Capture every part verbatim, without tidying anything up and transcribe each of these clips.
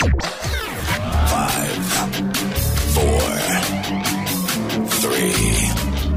Five, four, three,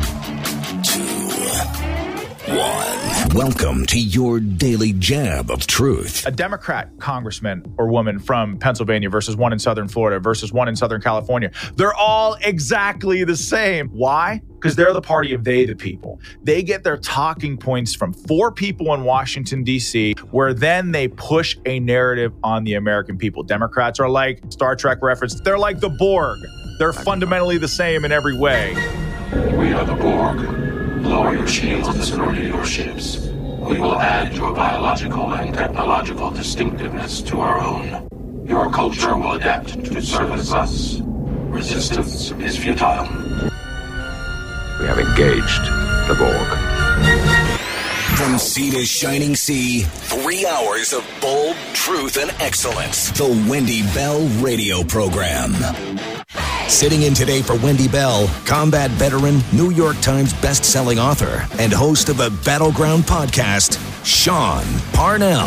two, one. Welcome to your daily jab of truth. A Democrat congressman or woman from Pennsylvania versus one in Southern Florida versus one in Southern California. They're all exactly the same. Why? Because they're the party of they, the people. They get their talking points from four people in Washington, D C, where then they push a narrative on the American people. Democrats are like, Star Trek reference, they're like the Borg. They're fundamentally the same in every way. We are the Borg. Lower your shields and surrender your ships. We will add your biological and technological distinctiveness to our own. Your culture will adapt to service us. Resistance is futile. We have engaged the Borg. From sea to shining sea, three hours of bold truth and excellence. The Wendy Bell Radio Program. Sitting in today for Wendy Bell, combat veteran, New York Times best-selling author, and host of the Battleground podcast, Sean Parnell.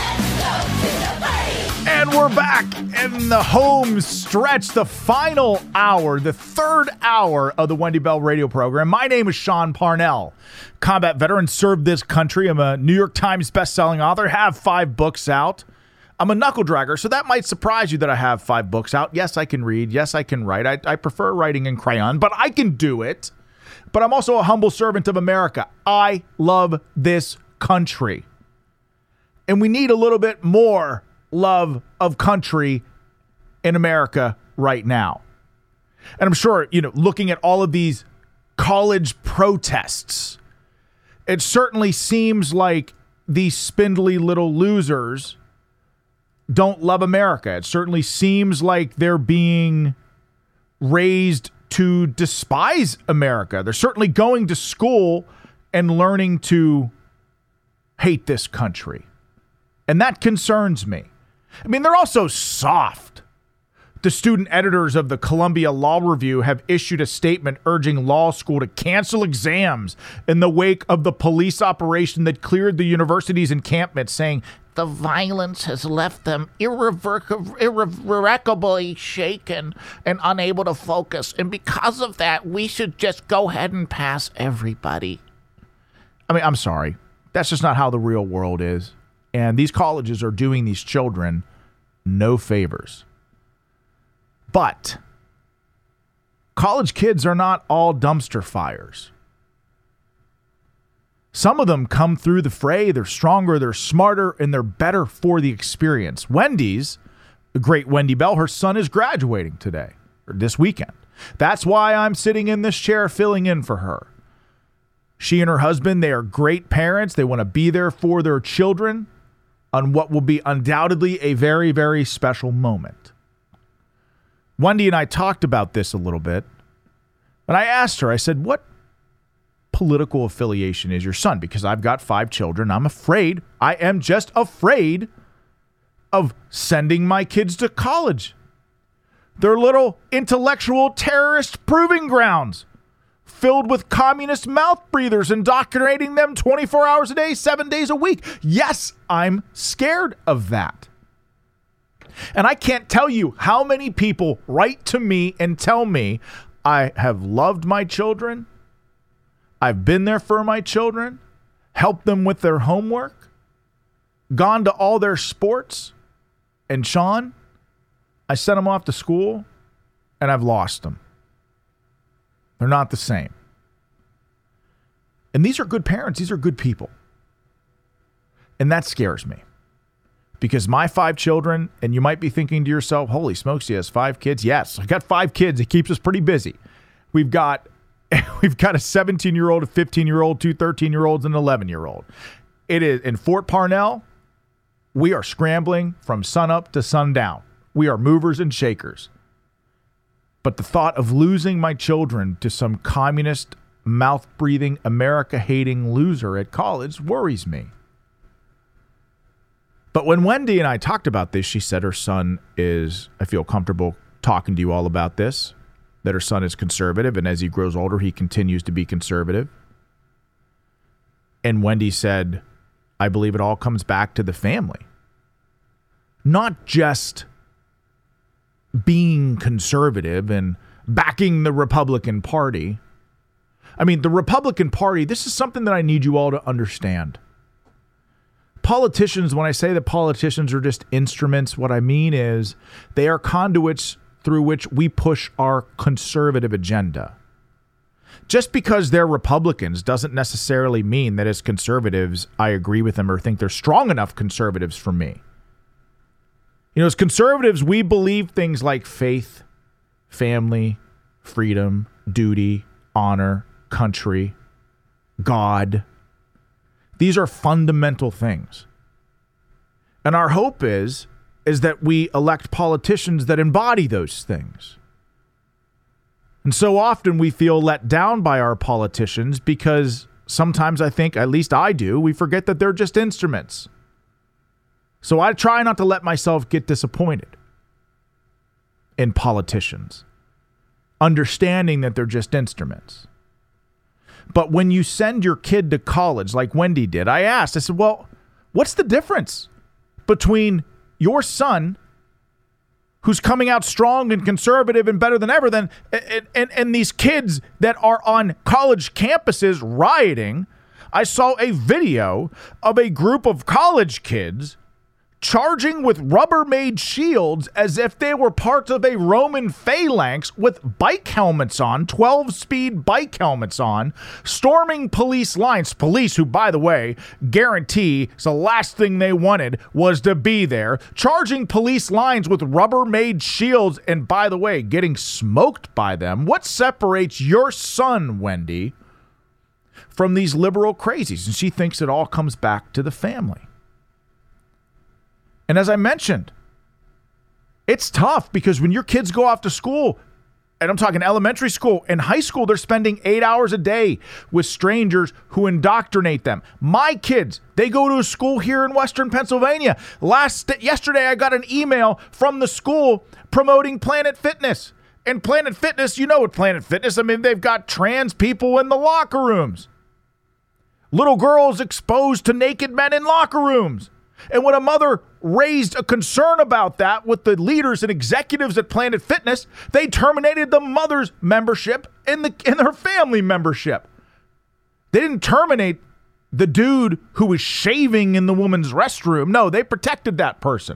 And we're back in the home stretch, the final hour, the third hour of the Wendy Bell Radio Program. My name is Sean Parnell, combat veteran, served this country. I'm a New York Times best-selling author, have five books out. I'm a knuckle dragger, so that might surprise you that I have five books out. Yes, I can read. Yes, I can write. I, I prefer writing in crayon, but I can do it. But I'm also a humble servant of America. I love this country. And we need a little bit more love of country in America right now. And I'm sure, you know, looking at all of these college protests, it certainly seems like these spindly little losers don't love America. It certainly seems like they're being raised to despise America. They're certainly going to school and learning to hate this country. And that concerns me. I mean, they're also soft. The student editors of the Columbia Law Review have issued a statement urging law school to cancel exams in the wake of the police operation that cleared the university's encampment, saying the violence has left them irrevoc- irrevocably shaken and unable to focus. And because of that, we should just go ahead and pass everybody. I mean, I'm sorry. That's just not how the real world is. And these colleges are doing these children no favors. But college kids are not all dumpster fires. Some of them come through the fray. They're stronger, they're smarter, and they're better for the experience. Wendy's, the great Wendy Bell, her son is graduating today, or this weekend. That's why I'm sitting in this chair filling in for her. She and her husband, they are great parents. They want to be there for their children on what will be undoubtedly a very, very special moment. Wendy and I talked about this a little bit, and I asked her, I said, what political affiliation is your son? Because I've got five children. I'm afraid, I am just afraid of sending my kids to college. They're little intellectual terrorist proving grounds filled with communist mouth breathers, indoctrinating them twenty-four hours a day, seven days a week. Yes, I'm scared of that. And I can't tell you how many people write to me and tell me I have loved my children, I've been there for my children, helped them with their homework, gone to all their sports, and Sean, I sent them off to school, and I've lost them. They're not the same. And these are good parents. These are good people. And that scares me. Because my five children, and you might be thinking to yourself, holy smokes, he has five kids. Yes, I got five kids. It keeps us pretty busy. We've got we've got a seventeen-year-old, a fifteen-year-old, two thirteen-year-olds, and an eleven-year-old. It is in Fort Parnell, we are scrambling from sunup to sundown. We are movers and shakers. But the thought of losing my children to some communist, mouth-breathing, America-hating loser at college worries me. But when Wendy and I talked about this, she said her son is, I feel comfortable talking to you all about this, that her son is conservative, and as he grows older, he continues to be conservative. And Wendy said, I believe it all comes back to the family. Not just being conservative and backing the Republican Party. I mean, the Republican Party, this is something that I need you all to understand. Politicians, when I say that politicians are just instruments, what I mean is they are conduits through which we push our conservative agenda. Just because they're Republicans doesn't necessarily mean that as conservatives, I agree with them or think they're strong enough conservatives for me. You know, as conservatives, we believe things like faith, family, freedom, duty, honor, country, God. These are fundamental things. And our hope is, is that we elect politicians that embody those things. And so often we feel let down by our politicians because sometimes I think, at least I do, we forget that they're just instruments. So I try not to let myself get disappointed in politicians, understanding that they're just instruments. But when you send your kid to college like Wendy did, I asked, I said, well, what's the difference between your son who's coming out strong and conservative and better than ever than and, and, and these kids that are on college campuses rioting? I saw a video of a group of college kids charging with Rubbermaid shields as if they were part of a Roman phalanx with bike helmets on, twelve-speed bike helmets on, storming police lines. Police who, by the way, guarantee the last thing they wanted was to be there, charging police lines with Rubbermaid shields and, by the way, getting smoked by them. What separates your son, Wendy, from these liberal crazies? And she thinks it all comes back to the family. And as I mentioned, it's tough because when your kids go off to school, and I'm talking elementary school and high school, they're spending eight hours a day with strangers who indoctrinate them. My kids, they go to a school here in Western Pennsylvania. Last yesterday, I got an email from the school promoting Planet Fitness. And Planet Fitness, you know what Planet Fitness, I mean, they've got trans people in the locker rooms. Little girls exposed to naked men in locker rooms. And when a mother raised a concern about that with the leaders and executives at Planet Fitness, they terminated the mother's membership and the and her family membership. They didn't terminate the dude who was shaving in the woman's restroom. No, they protected that person.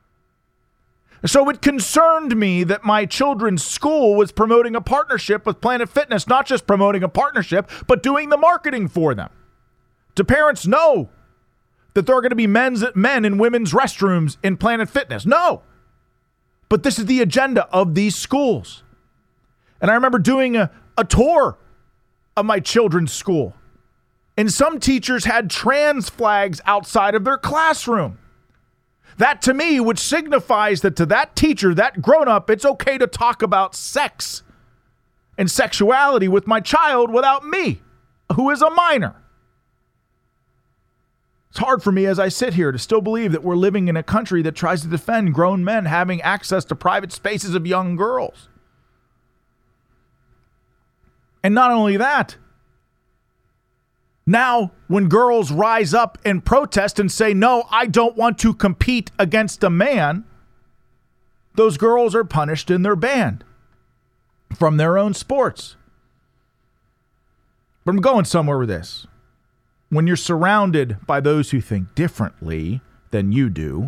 So it concerned me that my children's school was promoting a partnership with Planet Fitness, not just promoting a partnership, but doing the marketing for them. Do parents know that there are going to be men's men in women's restrooms in Planet Fitness? No. But this is the agenda of these schools. And I remember doing a, a tour of my children's school. And some teachers had trans flags outside of their classroom. That to me, which signifies that to that teacher, that grown-up, it's okay to talk about sex and sexuality with my child without me, who is a minor. It's hard for me as I sit here to still believe that we're living in a country that tries to defend grown men having access to private spaces of young girls. And not only that, now when girls rise up and protest and say, no, I don't want to compete against a man, those girls are punished and they're banned from their own sports. But I'm going somewhere with this. When you're surrounded by those who think differently than you do,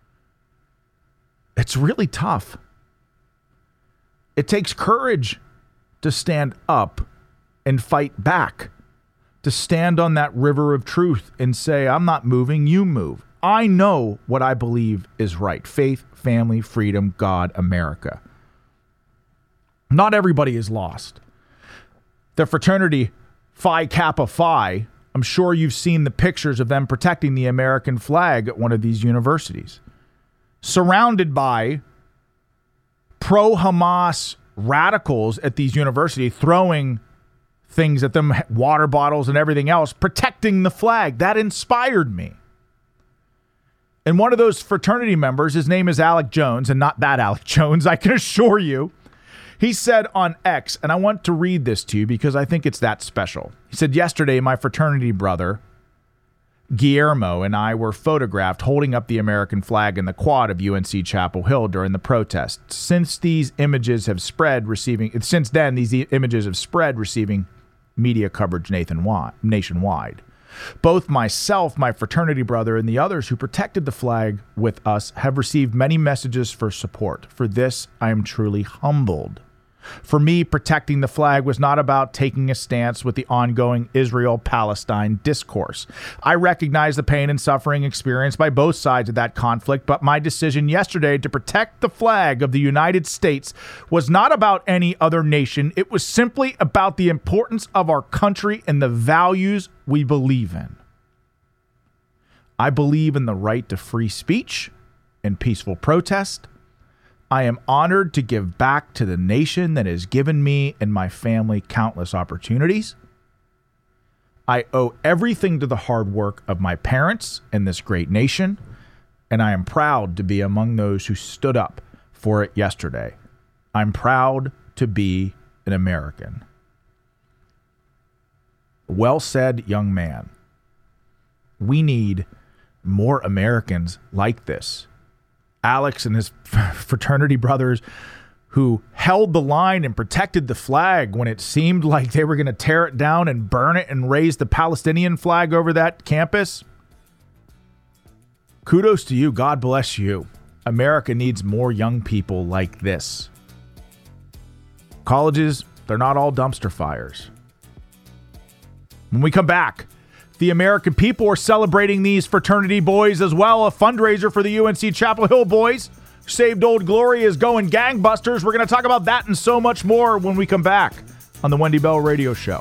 it's really tough. It takes courage to stand up and fight back, to stand on that river of truth and say, I'm not moving, you move. I know what I believe is right. Faith, family, freedom, God, America. Not everybody is lost. The fraternity Phi Kappa Phi, I'm sure you've seen the pictures of them protecting the American flag at one of these universities. Surrounded by pro-Hamas radicals at these universities, throwing things at them, water bottles and everything else, protecting the flag. That inspired me. And one of those fraternity members, his name is Alec Jones, and not that Alec Jones, I can assure you. He said on X, and I want to read this to you because I think it's that special. He said, yesterday, my fraternity brother Guillermo and I were photographed holding up the American flag in the quad of U N C Chapel Hill during the protests. Since these images have spread, receiving since then these images have spread, receiving media coverage nationwide. Both myself, my fraternity brother, and the others who protected the flag with us have received many messages for support. For this, I am truly humbled. For me, protecting the flag was not about taking a stance with the ongoing Israel-Palestine discourse. I recognize the pain and suffering experienced by both sides of that conflict, but my decision yesterday to protect the flag of the United States was not about any other nation. It was simply about the importance of our country and the values we believe in. I believe in the right to free speech and peaceful protest. I am honored to give back to the nation that has given me and my family countless opportunities. I owe everything to the hard work of my parents and this great nation, and I am proud to be among those who stood up for it yesterday. I'm proud to be an American. Well said, young man. We need more Americans like this. Alex and his fraternity brothers who held the line and protected the flag when it seemed like they were going to tear it down and burn it and raise the Palestinian flag over that campus. Kudos to you. God bless you. America needs more young people like this. Colleges, they're not all dumpster fires. When we come back, the American people are celebrating these fraternity boys as well. A fundraiser for the U N C Chapel Hill boys. Saved Old Glory is going gangbusters. We're going to talk about that and so much more when we come back on the Wendy Bell Radio Show.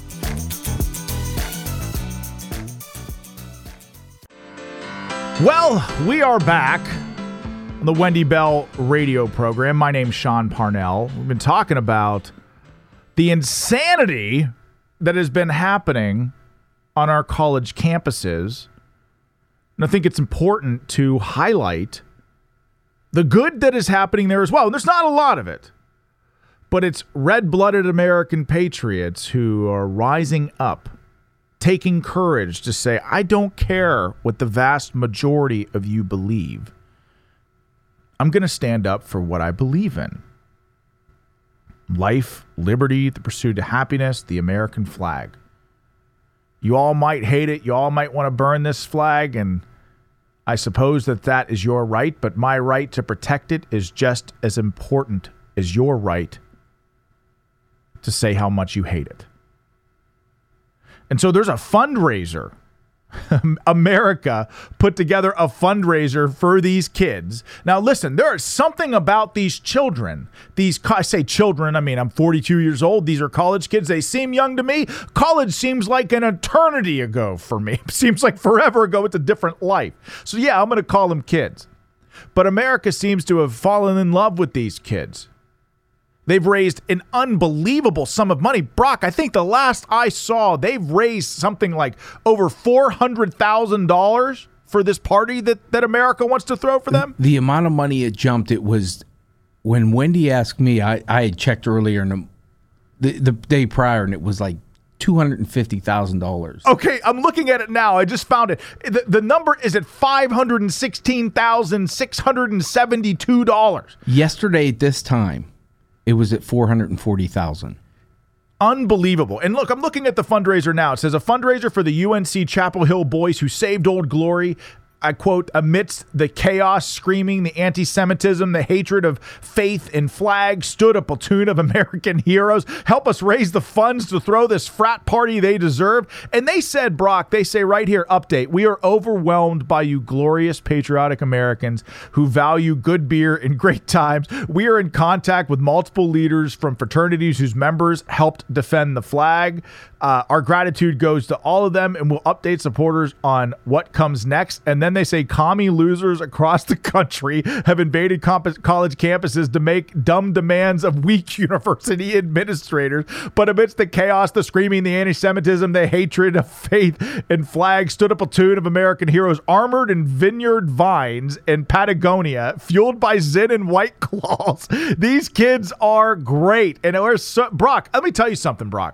Well, we are back on the Wendy Bell Radio program. My name's Sean Parnell. We've been talking about the insanity that has been happening on our college campuses. And I think it's important to highlight the good that is happening there as well. And there's not a lot of it, but it's red-blooded American patriots who are rising up, taking courage to say, I don't care what the vast majority of you believe. I'm going to stand up for what I believe in. Life, liberty, the pursuit of happiness, the American flag. You all might hate it. You all might want to burn this flag, and I suppose that that is your right, but my right to protect it is just as important as your right to say how much you hate it. And so there's a fundraiser. America put together a fundraiser for these kids. Now, listen, there is something about these children. These, I say children, I mean, I'm forty-two years old. These are college kids. They seem young to me. College seems like an eternity ago for me. It seems like forever ago. It's a different life. So, yeah, I'm going to call them kids. But America seems to have fallen in love with these kids. They've raised an unbelievable sum of money. Brock, I think the last I saw, they've raised something like over four hundred thousand dollars for this party that, that America wants to throw for them. The amount of money it jumped, it was, when Wendy asked me, I, I had checked earlier in the, the, the day prior, and it was like two hundred fifty thousand dollars. Okay, I'm looking at it now. I just found it. The, the number is at five hundred sixteen thousand six hundred seventy-two dollars. Yesterday at this time, it was at four hundred forty thousand dollars. Unbelievable. And look, I'm looking at the fundraiser now. It says a fundraiser for the U N C Chapel Hill boys who saved Old Glory. I quote, amidst the chaos, screaming, the anti-Semitism, the hatred of faith and flag, stood a platoon of American heroes. Help us raise the funds to throw this frat party they deserve. And they said, Brock, they say right here, update, we are overwhelmed by you glorious patriotic Americans who value good beer and great times. We are in contact with multiple leaders from fraternities whose members helped defend the flag. Uh, our gratitude goes to all of them, and we'll update supporters on what comes next. And then they say commie losers across the country have invaded comp- college campuses to make dumb demands of weak university administrators. But amidst the chaos, the screaming, the anti-Semitism, the hatred of faith and flag, stood a platoon of American heroes armored in vineyard vines in Patagonia, fueled by Zin and White Claws. These kids are great. And we're so, Brock, let me tell you something, Brock.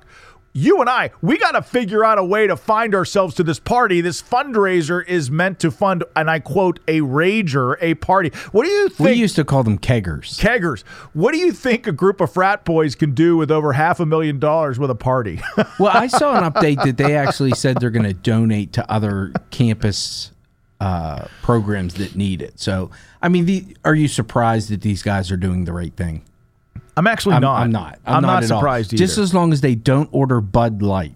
you and I, we got to figure out a way to find ourselves to this party. This fundraiser is meant to fund, and I quote, a rager, a party. What do you think? We used to call them keggers. Keggers. What do you think a group of frat boys can do with over half a million dollars with a party? Well, I saw an update that they actually said they're going to donate to other campus uh, programs that need it. So, I mean, the, are you surprised that these guys are doing the right thing? I'm actually I'm, not. I'm not. I'm, I'm not, not at surprised all. either. Just as long as they don't order Bud Light.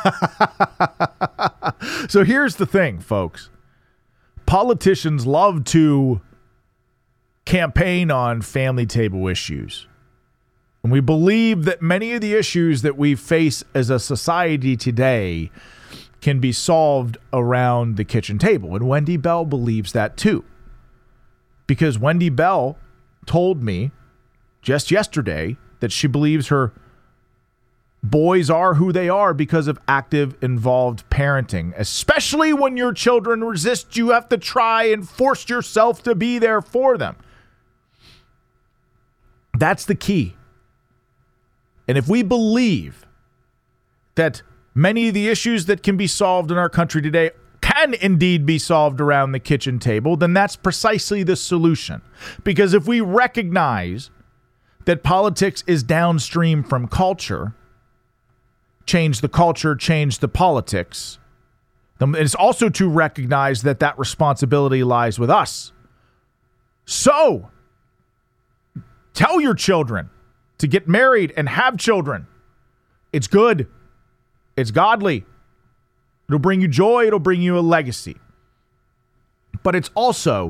So here's the thing, folks. Politicians love to campaign on family table issues. And we believe that many of the issues that we face as a society today can be solved around the kitchen table. And Wendy Bell believes that too. Because Wendy Bell told me just yesterday that she believes her boys are who they are because of active, involved parenting. Especially when your children resist, you have to try and force yourself to be there for them. That's the key. And if we believe that many of the issues that can be solved in our country today can indeed be solved around the kitchen table, then that's precisely the solution. Because if we recognize that politics is downstream from culture, change the culture, change the politics, then it's also to recognize that that responsibility lies with us. So, tell your children to get married and have children. It's good. It's godly. It'll bring you joy. It'll bring you a legacy. But it's also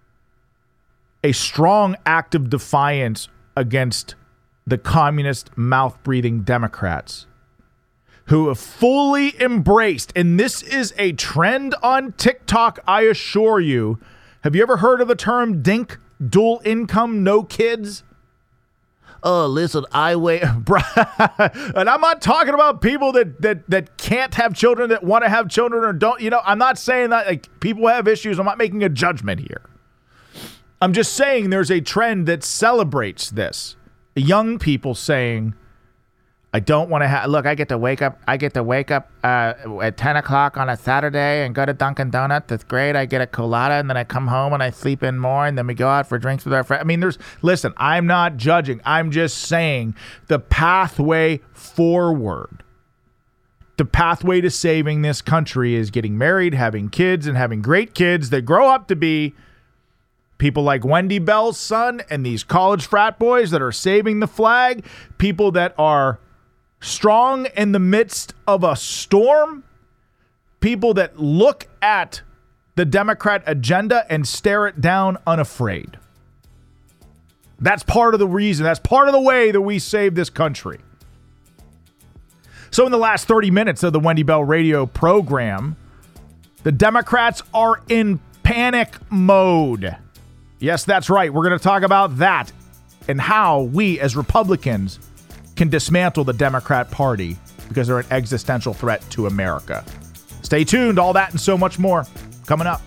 a strong act of defiance against the communist mouth-breathing Democrats who have fully embraced, and this is a trend on TikTok, I assure you. Have you ever heard of the term DINK, dual income, no kids? Oh, listen, I wait. And I'm not talking about people that, that, that can't have children, that want to have children or don't. You know, I'm not saying that like people have issues. I'm not making a judgment here. I'm just saying there's a trend that celebrates this. Young people saying, I don't want to have, look, I get to wake up, I get to wake up uh, at ten o'clock on a Saturday and go to Dunkin' Donuts. That's great. I get a colada and then I come home and I sleep in more and then we go out for drinks with our friends. I mean, there's, listen, I'm not judging. I'm just saying the pathway forward, the pathway to saving this country is getting married, having kids, and having great kids that grow up to be people like Wendy Bell's son and these college frat boys that are saving the flag, people that are strong in the midst of a storm, people that look at the Democrat agenda and stare it down unafraid. That's part of the reason. That's part of the way that we save this country. So in the last thirty minutes of the Wendy Bell radio program, the Democrats are in panic mode. Yes, that's right. We're going to talk about that and how we as Republicans can dismantle the Democrat Party because they're an existential threat to America. Stay tuned. All that and so much more coming up.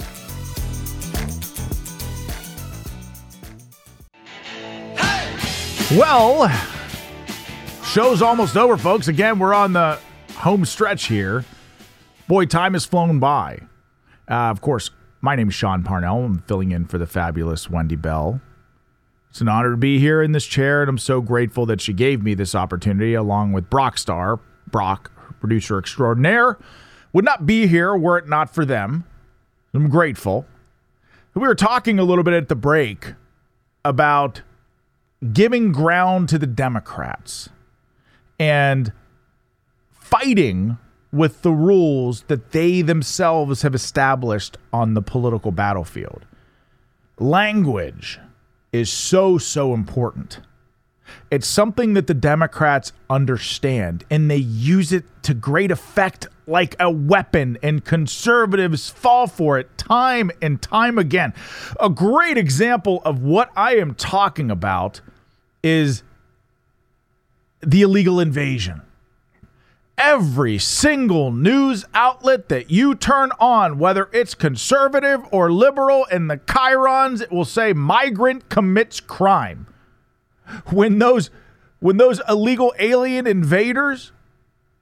Hey! Well, show's almost over, folks. Again, we're on the home stretch here. Boy, time has flown by. Uh, of course, my name is Sean Parnell. I'm filling in for the fabulous Wendy Bell. It's an honor to be here in this chair, and I'm so grateful that she gave me this opportunity, along with Brock Star, Brock, producer extraordinaire. Would not be here were it not for them. I'm grateful. We were talking a little bit at the break about giving ground to the Democrats and fighting with the rules that they themselves have established on the political battlefield. Language is so, so important. It's something that the Democrats understand, and they use it to great effect like a weapon, and conservatives fall for it time and time again. A great example of what I am talking about is the illegal invasion. Every single news outlet that you turn on, whether it's conservative or liberal, in the chyrons, it will say migrant commits crime. When those, when those illegal alien invaders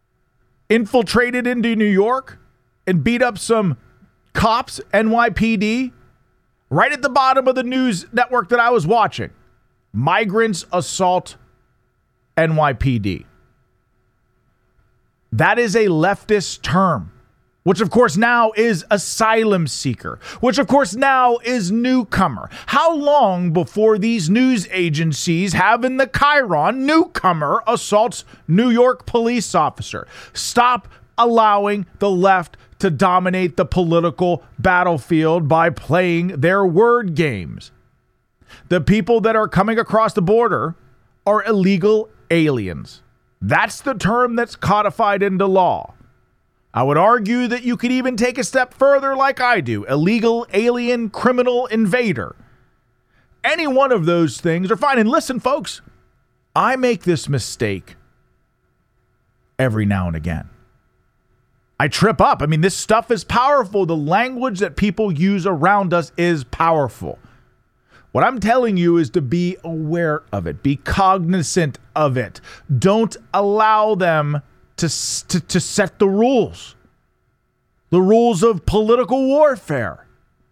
infiltrated into New York and beat up some cops, N Y P D, right at the bottom of the news network that I was watching. Migrants assault N Y P D. That is a leftist term, which of course now is asylum seeker, which of course now is newcomer. How long before these news agencies have in the chyron newcomer assaults New York police officer? Stop allowing the left to dominate the political battlefield by playing their word games. The people that are coming across the border are illegal aliens. That's the term that's codified into law. I would argue that you could even take a step further like I do. Illegal, alien, criminal, invader. Any one of those things are fine. And listen, folks, I make this mistake every now and again. I trip up. I mean, this stuff is powerful. The language that people use around us is powerful. What I'm telling you is to be aware of it. Be cognizant of it. Don't allow them to, to, to set the rules. The rules of political warfare.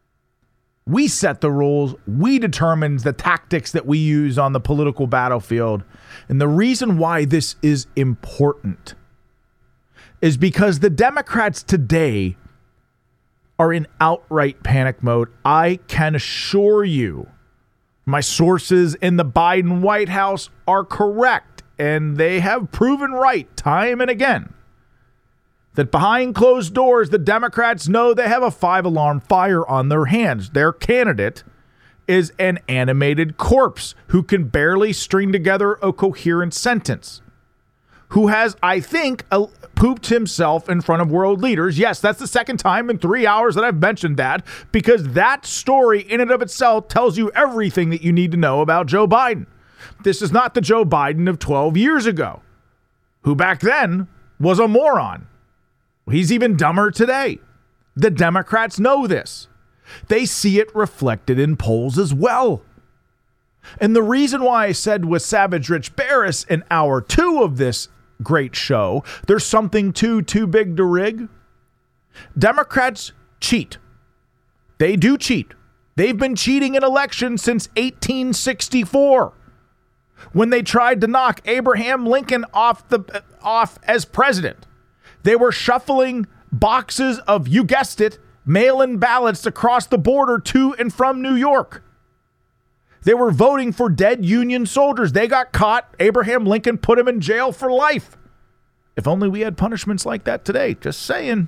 We set the rules. We determine the tactics that we use on the political battlefield. And the reason why this is important is because the Democrats today are in outright panic mode. I can assure you, my sources in the Biden White House are correct, and they have proven right time and again that behind closed doors, the Democrats know they have a five-alarm fire on their hands. Their candidate is an animated corpse who can barely string together a coherent sentence, who has, I think, a, pooped himself in front of world leaders. Yes, that's the second time in three hours that I've mentioned that, because that story in and of itself tells you everything that you need to know about Joe Biden. This is not the Joe Biden of twelve years ago, who back then was a moron. He's even dumber today. The Democrats know this. They see it reflected in polls as well. And the reason why I said with Savage Rich Barris in hour two of this great show, there's something too, too big to rig. Democrats cheat. They do cheat. They've been cheating in elections since eighteen sixty-four, when they tried to knock Abraham Lincoln off the off as president. They were shuffling boxes of, you guessed it, mail-in ballots across the border to and from New York. They were voting for dead Union soldiers. They got caught. Abraham Lincoln put them in jail for life. If only we had punishments like that today. Just saying.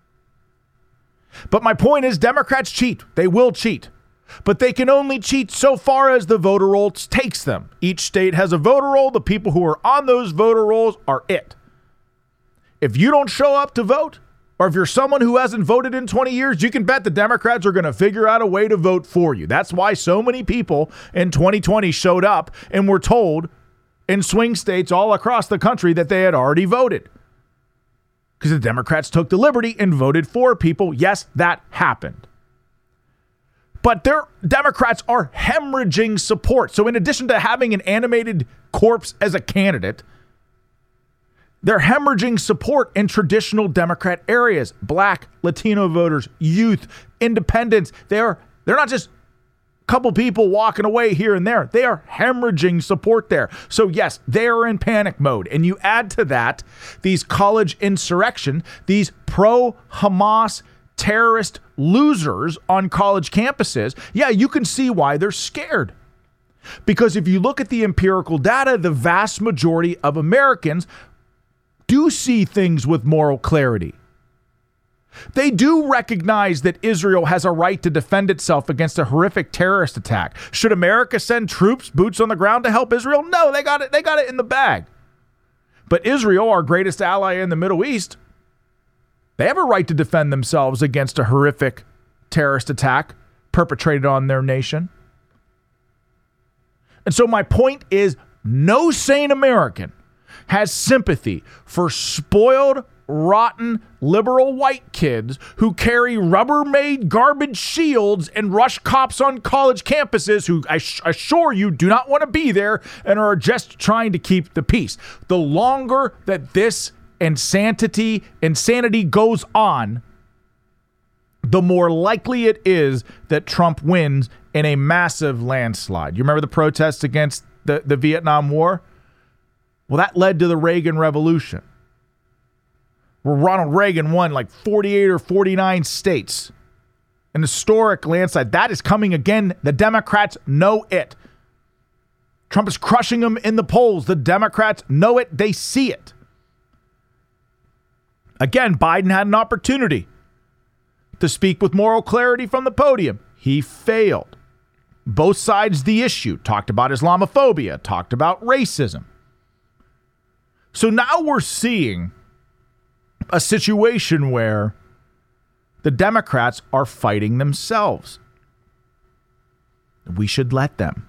But my point is, Democrats cheat. They will cheat. But they can only cheat so far as the voter rolls takes them. Each state has a voter roll. The people who are on those voter rolls are it. If you don't show up to vote, or if you're someone who hasn't voted in twenty years, you can bet the Democrats are going to figure out a way to vote for you. That's why so many people in twenty twenty showed up and were told in swing states all across the country that they had already voted. Because the Democrats took the liberty and voted for people. Yes, that happened. But their Democrats are hemorrhaging support. So in addition to having an animated corpse as a candidate, they're hemorrhaging support in traditional Democrat areas. Black, Latino voters, youth, independents. They're they're not just a couple people walking away here and there. They are hemorrhaging support there. So yes, they are in panic mode. And you add to that these college insurrection, these pro-Hamas terrorist losers on college campuses. Yeah, you can see why they're scared. Because if you look at the empirical data, the vast majority of Americans do see things with moral clarity. They do recognize that Israel has a right to defend itself against a horrific terrorist attack. Should America send troops, boots on the ground to help Israel? No, they got it. They got it in the bag. But Israel, our greatest ally in the Middle East, they have a right to defend themselves against a horrific terrorist attack perpetrated on their nation. And so my point is, no sane American has sympathy for spoiled, rotten, liberal white kids who carry Rubbermaid garbage shields and rush cops on college campuses who I sh- assure you do not want to be there and are just trying to keep the peace. The longer that this insanity, insanity goes on, the more likely it is that Trump wins in a massive landslide. You remember the protests against the, the Vietnam War? Well, that led to the Reagan Revolution, where Ronald Reagan won like forty-eight or forty-nine states. An historic landslide. That is coming again. The Democrats know it. Trump is crushing them in the polls. The Democrats know it. They see it. Again, Biden had an opportunity to speak with moral clarity from the podium. He failed. Both sides the issue. Talked about Islamophobia. Talked about racism. So now we're seeing a situation where the Democrats are fighting themselves. We should let them.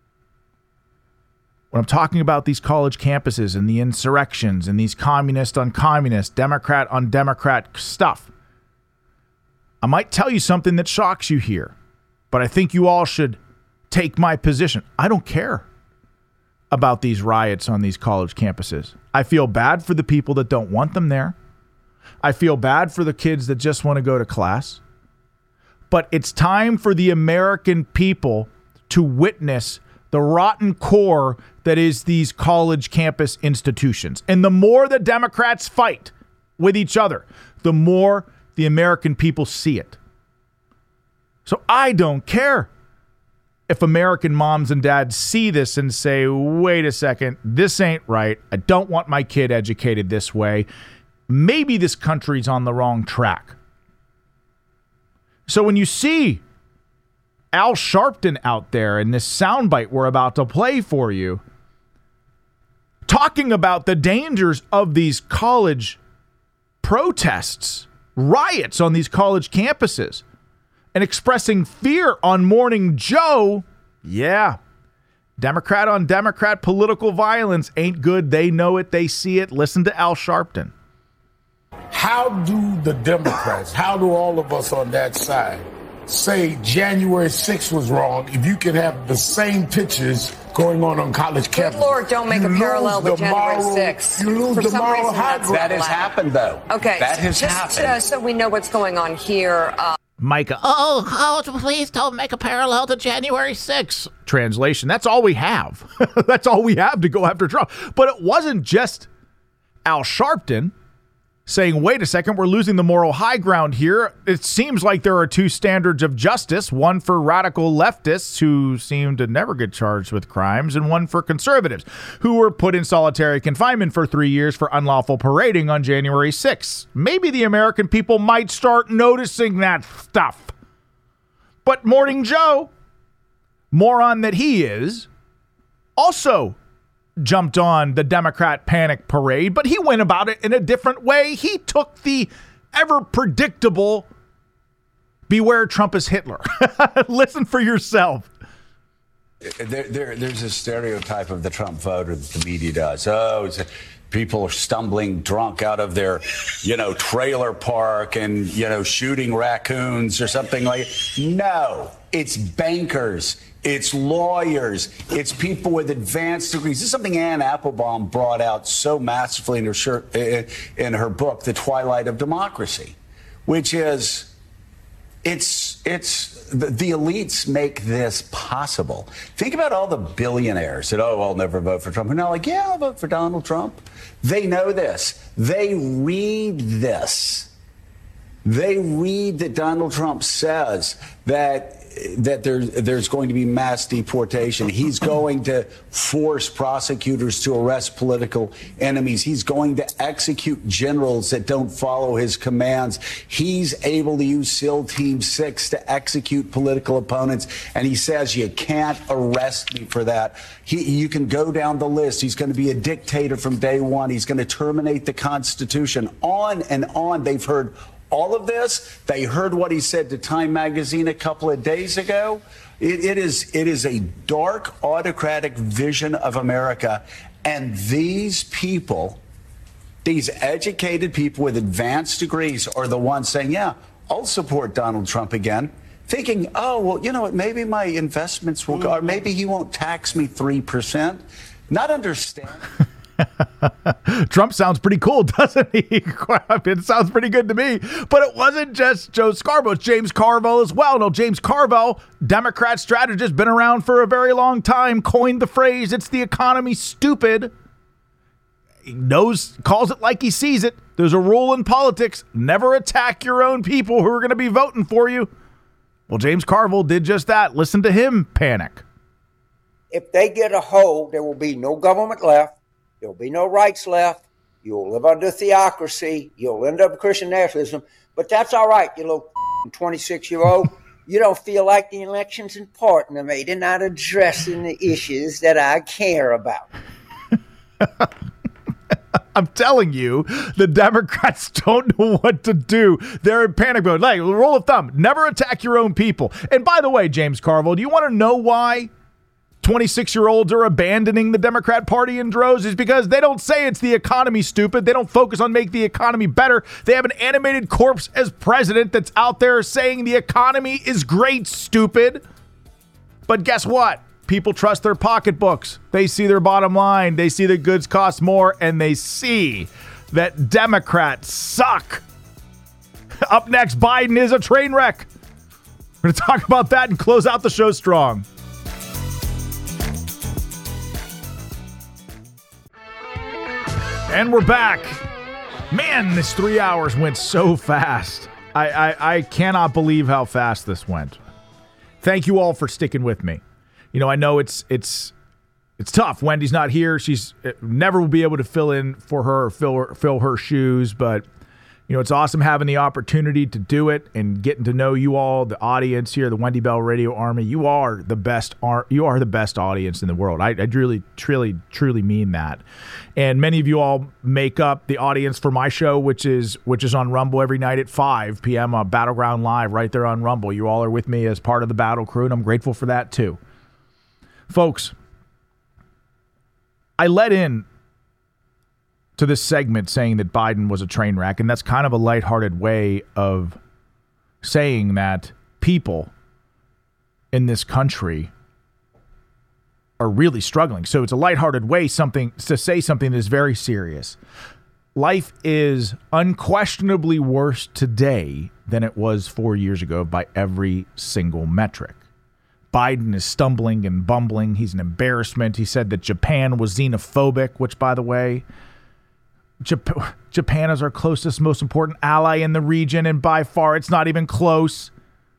When I'm talking about these college campuses and the insurrections and these communist on communist, Democrat on Democrat stuff, I might tell you something that shocks you here, but I think you all should take my position. I don't care about these riots on these college campuses. I feel bad for the people that don't want them there. I feel bad for the kids that just want to go to class. But it's time for the American people to witness the rotten core that is these college campus institutions. And the more the Democrats fight with each other, the more the American people see it. So I don't care if American moms and dads see this and say, wait a second, this ain't right. I don't want my kid educated this way. Maybe this country's on the wrong track. So when you see Al Sharpton out there in this soundbite we're about to play for you, talking about the dangers of these college protests, riots on these college campuses, and expressing fear on Morning Joe, yeah, Democrat on Democrat political violence ain't good. They know it. They see it. Listen to Al Sharpton. How do the Democrats, how do all of us on that side say January sixth was wrong if you can have the same pictures going on on college campuses? Good Lord, don't make you a parallel with January moral, sixth. You lose For the some moral reason, high that's ground. That has happened, though. Okay, that has just happened. Uh, so we know what's going on here. Uh, Micah, oh, oh, please don't make a parallel to January sixth. Translation, that's all we have. That's all we have to go after Trump. But it wasn't just Al Sharpton saying, wait a second, we're losing the moral high ground here. It seems like there are two standards of justice, one for radical leftists who seem to never get charged with crimes, and one for conservatives who were put in solitary confinement for three years for unlawful parading on January sixth. Maybe the American people might start noticing that stuff. But Morning Joe, moron that he is, also jumped on the Democrat panic parade, but he went about it in a different way. He took the ever predictable beware Trump is Hitler. Listen for yourself. There, there, there's a stereotype of the Trump voter that the media does. Oh, it's a, people are stumbling drunk out of their, you know, trailer park and, you know, shooting raccoons or something like that. No, it's bankers. It's lawyers. It's people with advanced degrees. This is something Anne Applebaum brought out so masterfully in her, shirt, in her book, The Twilight of Democracy, which is it's it's the, the elites make this possible. Think about all the billionaires that, oh, I'll never vote for Trump. And now like, yeah, I'll vote for Donald Trump. They know this. They read this. They read that Donald Trump says that that there, there's going to be mass deportation. He's going to force prosecutors to arrest political enemies. He's going to execute generals that don't follow his commands. He's able to use SEAL Team six to execute political opponents. And he says, you can't arrest me for that. He, you can go down the list. He's going to be a dictator from day one. He's going to terminate the Constitution. On and on. They've heard all of this. They heard what he said to Time Magazine a couple of days ago. It, it is it is a dark, autocratic vision of America. And these people, these educated people with advanced degrees, are the ones saying, yeah, I'll support Donald Trump again. Thinking, oh, well, you know what, maybe my investments will go, or maybe he won't tax me three percent. Not understanding. Trump sounds pretty cool, doesn't he? It sounds pretty good to me. But it wasn't just Joe Scarborough. It's James Carville as well. No, James Carville, Democrat strategist, been around for a very long time, coined the phrase, it's the economy, stupid. He knows, calls it like he sees it. There's a rule in politics, never attack your own people who are going to be voting for you. Well, James Carville did just that. Listen to him panic. If they get a hold, there will be no government left. There will be no rights left. You'll live under theocracy. You'll end up with Christian nationalism. But that's all right, you little twenty-six-year-old. You don't feel like the election's important to me. They're not addressing the issues that I care about. I'm telling you, the Democrats don't know what to do. They're in panic mode. Like, rule of thumb, never attack your own people. And by the way, James Carville, do you want to know why twenty-six-year-olds are abandoning the Democrat Party in droves? Is because they don't say it's the economy, stupid. They don't focus on making the economy better. They have an animated corpse as president that's out there saying the economy is great, stupid. But guess what? People trust their pocketbooks. They see their bottom line. They see that goods cost more, and they see that Democrats suck. Up next, Biden is a train wreck. We're going to talk about that and close out the show strong. And we're back. Man, this three hours went so fast. I, I, I cannot believe how fast this went. Thank you all for sticking with me. You know, I know it's it's it's tough. Wendy's not here. She's never will be able to fill in for her or fill her, fill her shoes. But, you know, it's awesome having the opportunity to do it and getting to know you all, the audience here, the Wendy Bell Radio Army. You are the best. You are the best audience in the world. I, I really, truly, truly mean that. And many of you all make up the audience for my show, which is which is on Rumble every night at five p.m. on Battleground Live right there on Rumble. You all are with me as part of the battle crew, and I'm grateful for that too. Folks, I let in to this segment saying that Biden was a train wreck, and that's kind of a lighthearted way of saying that people in this country are really struggling. So it's a lighthearted way something to say something that is very serious. Life is unquestionably worse today than it was four years ago by every single metric. Biden is stumbling and bumbling. He's an embarrassment. He said that Japan was xenophobic, which, by the way, Jap- Japan is our closest, most important ally in the region, and by far it's not even close.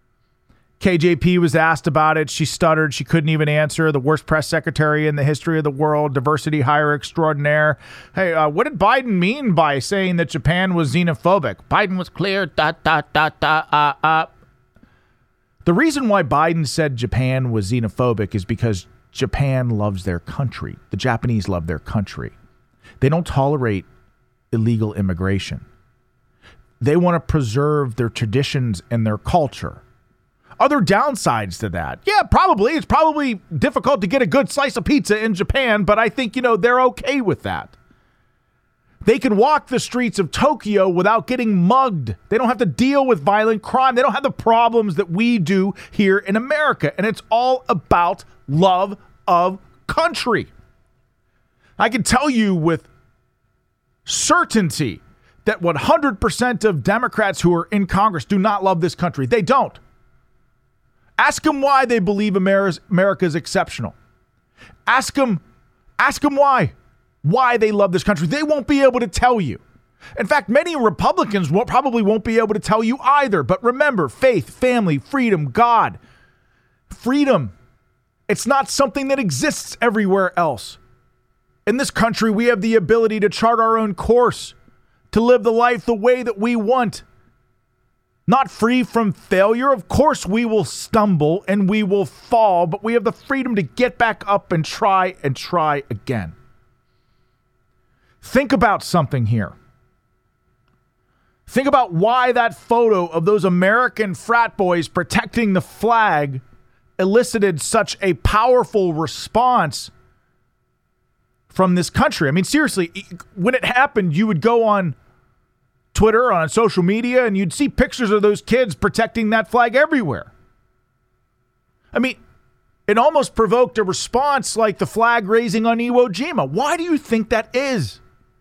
K J P was asked about it. She stuttered. She couldn't even answer. The worst press secretary in the history of the world, diversity hire extraordinaire. Hey, uh, what did Biden mean by saying that Japan was xenophobic? Biden was clear. Dot, dot, dot, dot, uh, uh. The reason why Biden said Japan was xenophobic is because Japan loves their country. The Japanese love their country. They don't tolerate illegal immigration. They want to preserve their traditions and their culture. Are there downsides to that? Yeah, probably. It's probably difficult to get a good slice of pizza in Japan, but I think, you know, they're okay with that. They can walk the streets of Tokyo without getting mugged. They don't have to deal with violent crime. They don't have the problems that we do here in America. And it's all about love of country. I can tell you with certainty that one hundred percent of Democrats who are in Congress do not love this country. They don't. Ask them why they believe America is exceptional. Ask them, ask them why. Why they love this country. They won't be able to tell you. In fact, many Republicans won't, probably won't be able to tell you either. But remember, faith, family, freedom, God. Freedom. It's not something that exists everywhere else. In this country, we have the ability to chart our own course, to live the life the way that we want. Not free from failure. Of course, we will stumble and we will fall, but we have the freedom to get back up and try and try again. Think about something here. Think about why that photo of those American frat boys protecting the flag elicited such a powerful response from this country. I mean, seriously, when it happened, you would go on Twitter, on social media, and you'd see pictures of those kids protecting that flag everywhere. I mean, It almost provoked a response like the flag raising on Iwo Jima. Why do you think that is?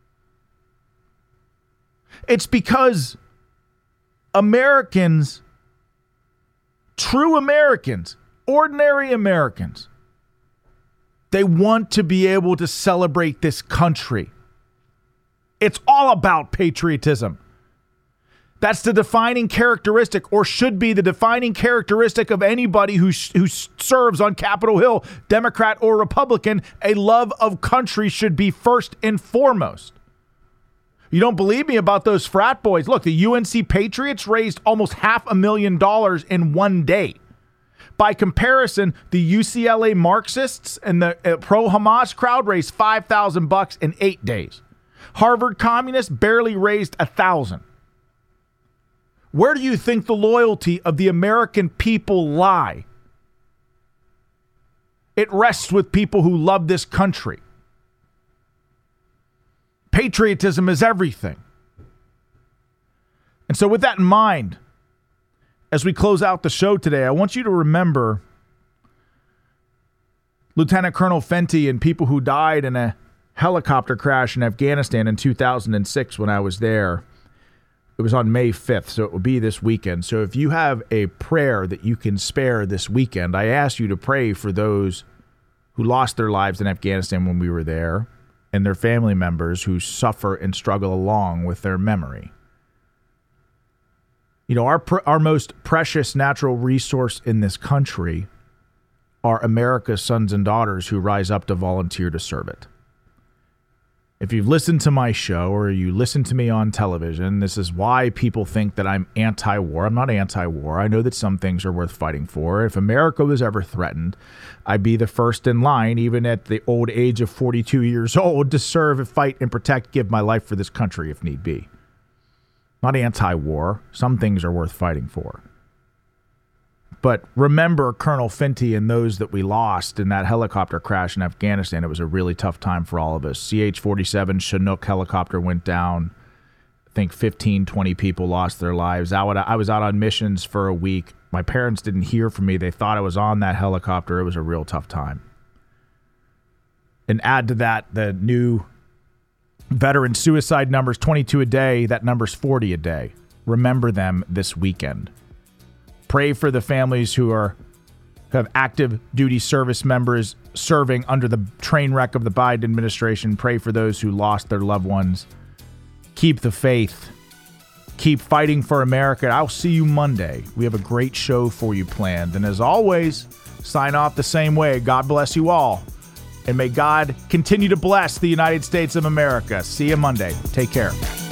It's because Americans, true Americans, ordinary Americans, they want to be able to celebrate this country. It's all about patriotism. That's the defining characteristic, or should be the defining characteristic of anybody who, who serves on Capitol Hill, Democrat or Republican. A love of country should be first and foremost. You don't believe me about those frat boys? Look, the U N C Patriots raised almost half a million dollars in one day. By comparison, the U C L A Marxists and the uh, pro-Hamas crowd raised five thousand bucks in eight days. Harvard communists barely raised a thousand. Where do you think the loyalty of the American people lie? It rests with people who love this country. Patriotism is everything. And so with that in mind, as we close out the show today, I want you to remember Lieutenant Colonel Fenty and people who died in a helicopter crash in Afghanistan in two thousand six when I was there. It was on May fifth, so it will be this weekend. So if you have a prayer that you can spare this weekend, I ask you to pray for those who lost their lives in Afghanistan when we were there and their family members who suffer and struggle along with their memory. You know, our our most precious natural resource in this country are America's sons and daughters who rise up to volunteer to serve it. If you've listened to my show or you listen to me on television, this is why people think that I'm anti-war. I'm not anti-war. I know that some things are worth fighting for. If America was ever threatened, I'd be the first in line, even at the old age of forty-two years old, to serve, fight, and protect, give my life for this country if need be. Not anti-war. Some things are worth fighting for. But remember Colonel Fenty and those that we lost in that helicopter crash in Afghanistan. It was a really tough time for all of us. C H forty-seven Chinook helicopter went down. I think fifteen, twenty people lost their lives. I, would, I was out on missions for a week. My parents didn't hear from me. They thought I was on that helicopter. It was a real tough time. And add to that the new veteran suicide numbers, twenty-two a day. That number's forty a day. Remember them this weekend. Pray for the families who are who have active duty service members serving under the train wreck of the Biden administration. Pray for those who lost their loved ones. Keep the faith. Keep fighting for America. I'll see you Monday. We have a great show for you planned. And as always, sign off the same way. God bless you all. And may God continue to bless the United States of America. See you Monday. Take care.